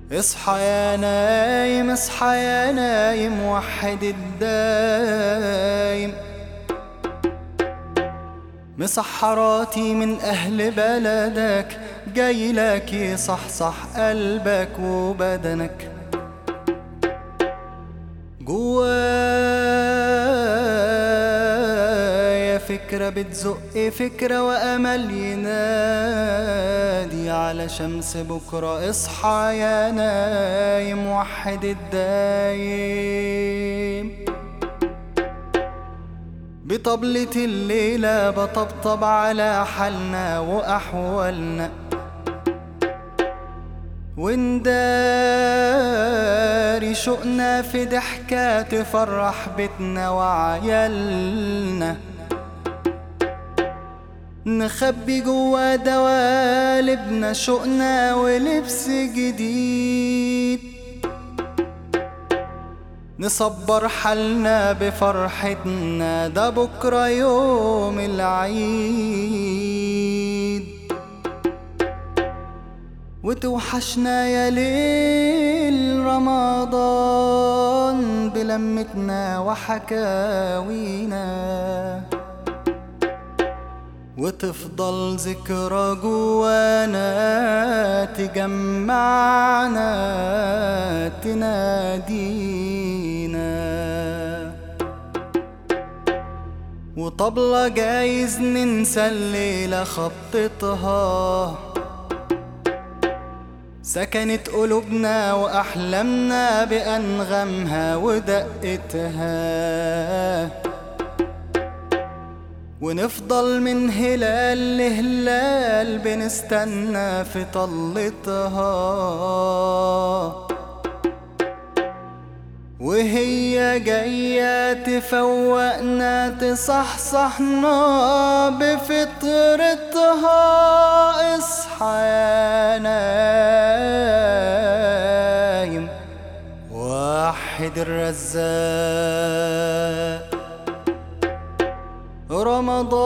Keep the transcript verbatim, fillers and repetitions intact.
اصحى يا نايم، اصحى يا نايم، وحد الدايم. مسحراتي من أهل بلدك جايلك يصحصح قلبك وبدنك. جوايا فكرة بتزق فكرة وأمل ينادي على شمس بكرة. اصحى يا نايم، وحد الدايم. بطبلة الليلة بطبطب على حالنا وأحوالنا، ونداري شوقنا في ضحكة تفرح بيتنا وعيالنا. نخبي جوا دوالبنا شوقنا ولبس جديد، نصبر حالنا بفرحتنا، ده بكرة يوم العيد. وتوحشنا يا ليل رمضان بلمتنا وحكاوينا، وتفضل ذكرى جوانا تجمعنا تنادينا. وطبلة جايز ننسى الليلة خطتها، سكنت قلوبنا وأحلامنا بأنغامها ودقتها. ونفضل من هلال لهلال بنستنى في طلتها، وهي جاية تفوقنا تصحصحنا بفطرتها. اصحى يا نايم، وحد الرزاق. رمضان